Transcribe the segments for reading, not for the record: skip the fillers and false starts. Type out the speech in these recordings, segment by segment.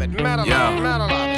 it, metal of it, metal of it.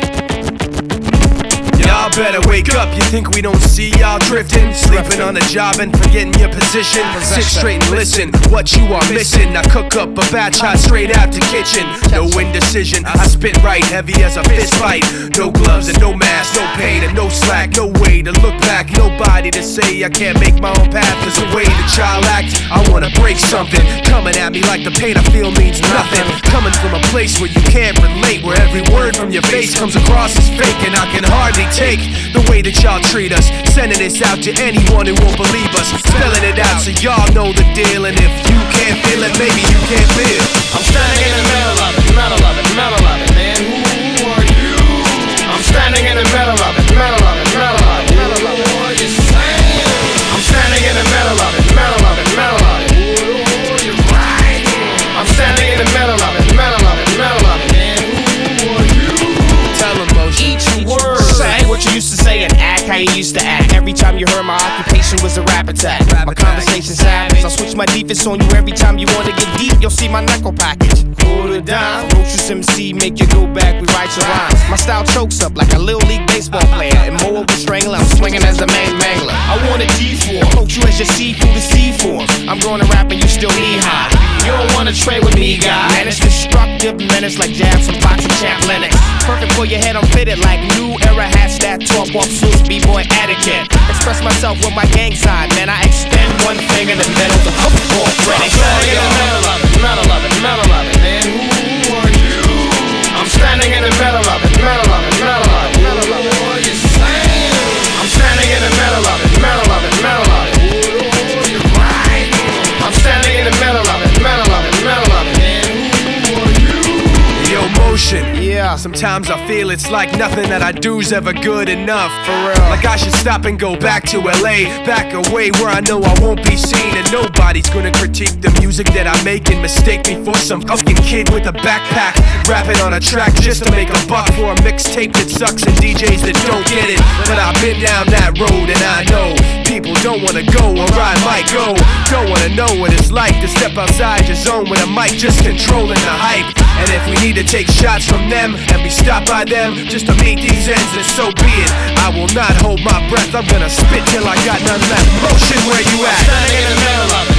Y'all better wake up, you think we don't see y'all drifting? Sleeping on the job and forgetting your position. Sit straight and listen, what you are missing. I cook up a batch hot straight out the kitchen. No indecision, I spit right heavy as a fist fight. No gloves and no mask, no pain and no slack. No way to look back, nobody to say I can't make my own path. There's a way the child act, I wanna break something. Coming at me like the pain I feel means nothing. Coming from a place where you can't relate, where every word from your face comes across as fake. And I can hardly take the way that y'all treat us. Sending this out to anyone who won't believe us. Spelling it out so y'all know the deal. And if you can't feel it, maybe you can't feel. I'm standing in the middle of it, metal of it, metal of it, man. Who are you? I'm standing in the middle of it, metal of it, metal of it, metal of it. What are you saying? I'm standing in the middle of it, metal of it, metal of it. What are you writing? I'm standing in the middle of it, metal of it, metal of it, man. Who are you? Tell them, Motion. Each word. Say what you used to say and act how you used to act. Every time you heard my occupation was a rap attack. My conversation's savage. I'll switch my defense on you every time you wanna get deep. You'll see my knuckle package. Hold it down. Ferocious MC, make you go back, we write your rhymes. My style chokes up like a little league baseball player. And more of a strangler, I'm swinging as the main mangler. I want a G4, coach you as your seafood to C-form. I'm growing a rap and you still knee high. You don't wanna trade with me, guy. Man, it's destructive menace like jabs from boxing champ Lennox. Perfect for your head, I'm fitted like new era hats that talk off suits, b-boy etiquette. Express myself with my gang side, man. I extend one finger in the middle of the football credit. I'm standing in the middle of it, metal of it, metal of it, man. Who are you? I'm standing in the middle of it, metal of it, metal of it, metal of it. What are you saying? I'm standing in the middle of it, metal of it, metal of it. What are you writing? I'm standing in the middle of it, metal of it, metal of it, man. Who are you? Yo, Motion. Yeah. Sometimes I feel it's like nothing that I do's ever good enough. For real. Like I should stop and go back to LA, back away where I know I won't be seen. And nobody's gonna critique the music that I make and mistake me for some fucking kid with a backpack, rapping on a track just to make a buck for a mixtape that sucks and DJs that don't get it. But I've been down that road and I know people don't wanna go where I might go. Don't wanna know what it's like to step outside your zone with a mic just controlling the hype. And if we need to take shots from them and be stopped by them just to meet these ends, then so be it. I will not hold my breath, I'm gonna spit till I got none left. Motion, where you at? I'm standing in the middle of it.